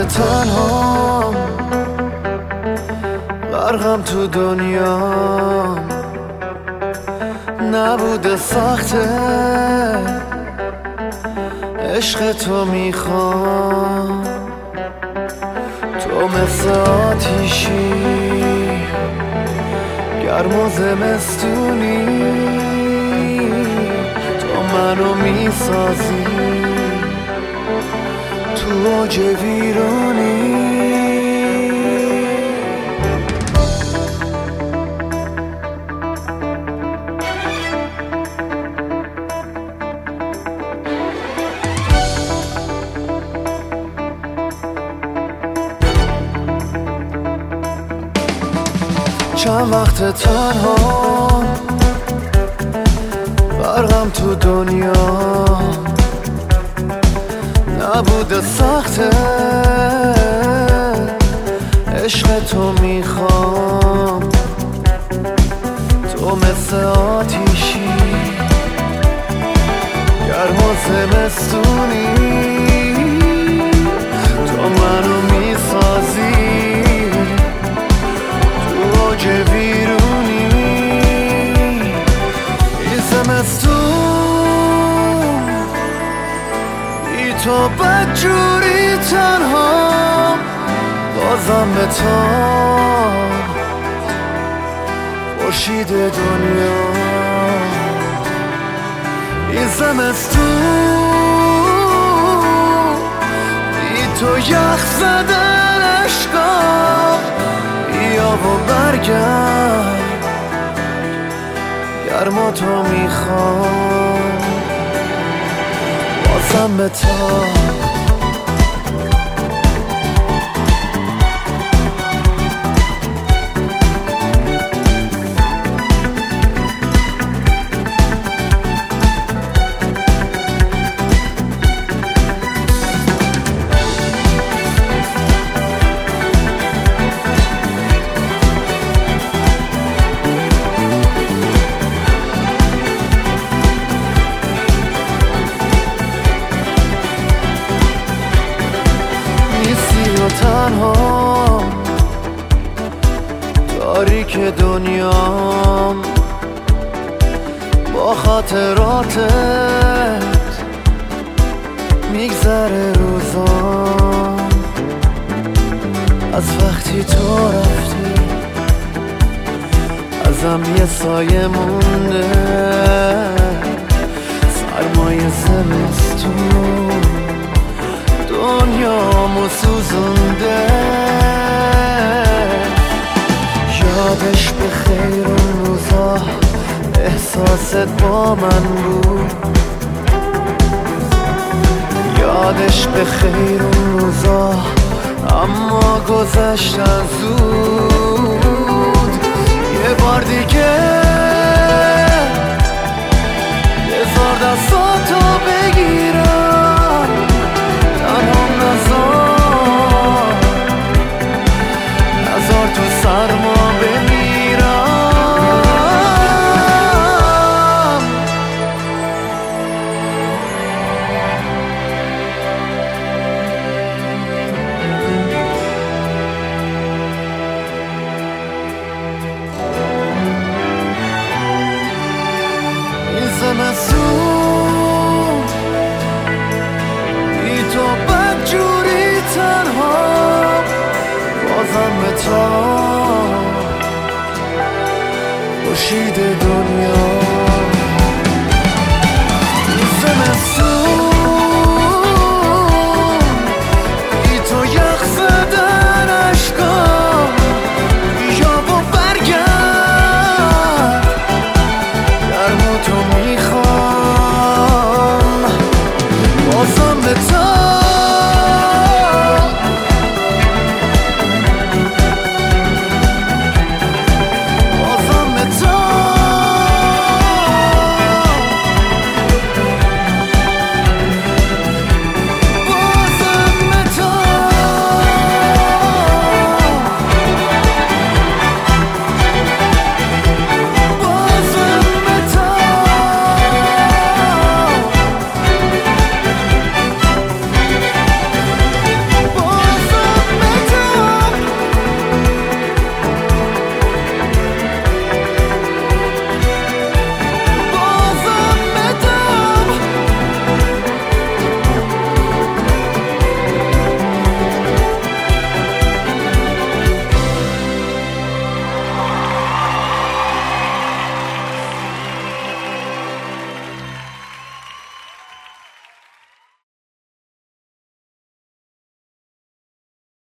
تنها غرقم تو دنیا، نبوده سخته عشق تو میخوام. تو مثل آتیشی گرم و زمستونی، تو منو میسازی تو اوج ویرونی. چند وقت تنها غرقم تو دنیا، نبوده سخته عشق تو میخوام. تو مثل آتیشی گرم و زمستونی، تو منو میسازی تو اوج ویرونی. این زمستون بی تو بدجوری تنها، بازم به تو خورشید دنیا. این زمستون بی تو یخ زدن عشقا، بیا و برگرد گرما تو میخوام، بازم به تو. تنها تاریک دنیام، با خاطراتت میگذره روزام. از وقتی تو رفتی ازم یه سایه مونده، سرمای زمستون دنیامو سوزونده. یادش به خیر اون روزا احساست با من بود، یادش به خیر اون روزا اما گذشتن زود. یه بار دیگه بذار دستاتو بگیرم، تنهام نزار تو سرما بمیرم. این زمستون بی تو بدجوری تنها، بازم به تو خورشید دنیا.